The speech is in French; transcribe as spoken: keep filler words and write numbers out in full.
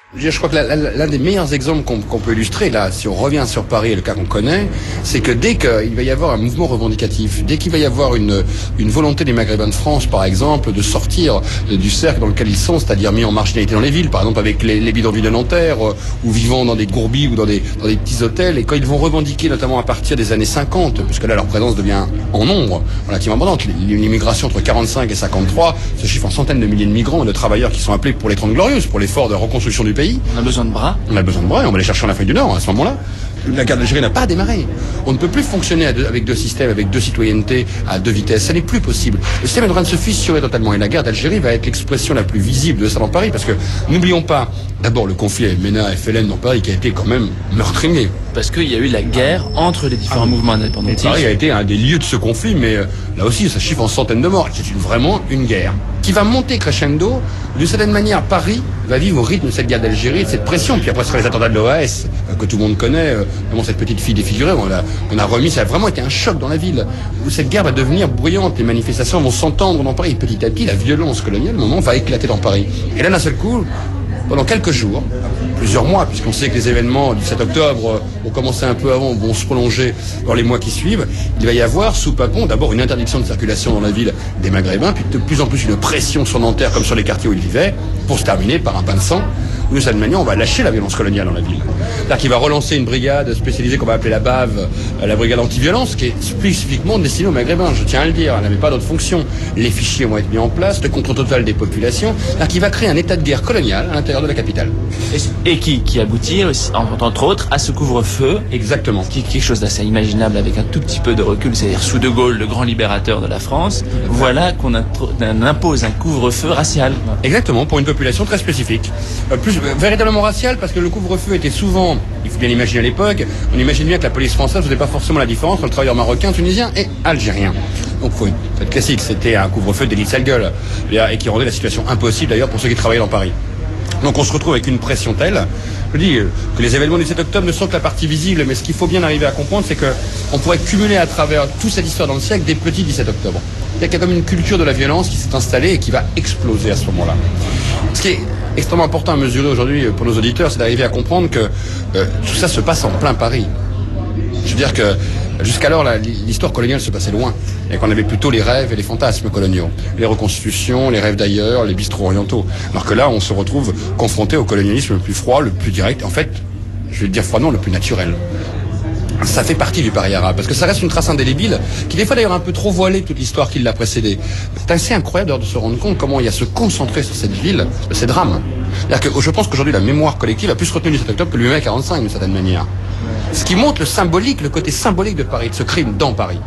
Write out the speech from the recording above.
Je crois que l'un des meilleurs exemples qu'on qu'on peut illustrer, là, si on revient sur Paris et le cas qu'on connaît, c'est que dès qu'il va y avoir un mouvement revendicatif, dès qu'il va y avoir une, une volonté des Maghrébins de France, par exemple, de sortir du cercle dans lequel ils sont, c'est-à-dire mis en marginalité dans les villes, par exemple avec les, les bidonvilles de Nanterre, euh, ou vivant dans des gourbilles ou dans des, dans des petits hôtels, et quand ils vont revendiquer, notamment à partir des années cinquante, puisque là leur présence devient en nombre relativement abondante, l'immigration entre quarante-cinq et cinquante-trois se chiffre en centaines de milliers de migrants et de travailleurs qui sont appelés pour les Trente Glorieuses, pour l'effort de reconstruction du pays. On a besoin de bras. On a besoin de bras et on va les chercher en Afrique du Nord à ce moment-là. La guerre d'Algérie n'a pas démarré. On ne peut plus fonctionner à deux, avec deux systèmes, avec deux citoyennetés à deux vitesses. Ça n'est plus possible. Le système est en train de se fissurer totalement. Et la guerre d'Algérie va être l'expression la plus visible de ça dans Paris. Parce que n'oublions pas, d'abord le conflit avec MENA et F L N dans Paris qui a été quand même meurtrier. Parce qu'il y a eu la guerre entre les différents ah, mouvements indépendantistes. Paris a été un des lieux de ce conflit, mais euh, là aussi ça chiffre en centaines de morts. C'est une, vraiment une guerre qui va monter crescendo. D'une certaine manière, Paris va vivre au rythme de cette guerre d'Algérie, de cette pression. Puis après, ce sera les attentats de l'O A S, euh, que tout le monde connaît, euh, notamment cette petite fille défigurée, on a, on a remis, ça a vraiment été un choc dans la ville, où cette guerre va devenir bruyante, les manifestations vont s'entendre dans Paris, petit à petit, la violence coloniale, au moment, va éclater dans Paris. Et là, d'un seul coup, pendant quelques jours, plusieurs mois, puisqu'on sait que les événements du sept octobre ont commencé un peu avant, vont se prolonger dans les mois qui suivent, il va y avoir sous Papon d'abord une interdiction de circulation dans la ville des Maghrébins, puis de plus en plus une pression sur Nanterre comme sur les quartiers où ils vivaient, pour se terminer par un bain de sang, où de cette manière on va lâcher la violence coloniale dans la ville. C'est-à-dire qu'il va relancer une brigade spécialisée qu'on va appeler la B A V, la brigade anti-violence, qui est spécifiquement destinée aux Maghrébins, je tiens à le dire, elle n'avait pas d'autre fonction. Les fichiers vont être mis en place, le contrôle total des populations, c'est-à-dire qu'il va créer un état de guerre colonial à l'intérieur de la capitale. Et, et qui, qui aboutit, aussi, entre autres, à ce couvre-feu. Exactement. Qui est quelque chose d'assez imaginable avec un tout petit peu de recul, c'est-à-dire sous De Gaulle, le grand libérateur de la France, voilà qu'on impose un couvre-feu racial. Exactement, pour une population très spécifique. Euh, plus euh, véritablement racial, parce que le couvre-feu était souvent, il faut bien l'imaginer à l'époque, on imagine bien que la police française ne faisait pas forcément la différence entre le travailleur marocain, tunisien et algérien. Donc faut être classique, c'était un couvre-feu d'élite sale gueule, et qui rendait la situation impossible d'ailleurs pour ceux qui travaillaient dans Paris. Donc on se retrouve avec une pression telle, je dis que les événements du sept octobre ne sont que la partie visible, mais ce qu'il faut bien arriver à comprendre, c'est qu'on pourrait cumuler à travers toute cette histoire dans le siècle des petits dix-sept octobre. Il y a comme une culture de la violence qui s'est installée et qui va exploser à ce moment-là. Ce qui est extrêmement important à mesurer aujourd'hui pour nos auditeurs, c'est d'arriver à comprendre que euh, tout ça se passe en plein Paris. Je veux dire que jusqu'alors, l'histoire coloniale se passait loin, et qu'on avait plutôt les rêves et les fantasmes coloniaux, les reconstitutions, les rêves d'ailleurs, les bistrots orientaux. Alors que là, on se retrouve confronté au colonialisme le plus froid, le plus direct, en fait, je vais dire froidement, le plus naturel. Ça fait partie du Paris arabe, parce que ça reste une trace indélébile, qui des fois d'ailleurs un peu trop voilée toute l'histoire qui l'a précédée. C'est assez incroyable de se rendre compte comment il y a se concentrer sur cette ville, ces drames. C'est-à-dire que je pense qu'aujourd'hui la mémoire collective a plus retenu du sept octobre que le mai quarante-cinq d'une certaine manière. Ce qui montre le symbolique, le côté symbolique de Paris, de ce crime dans Paris.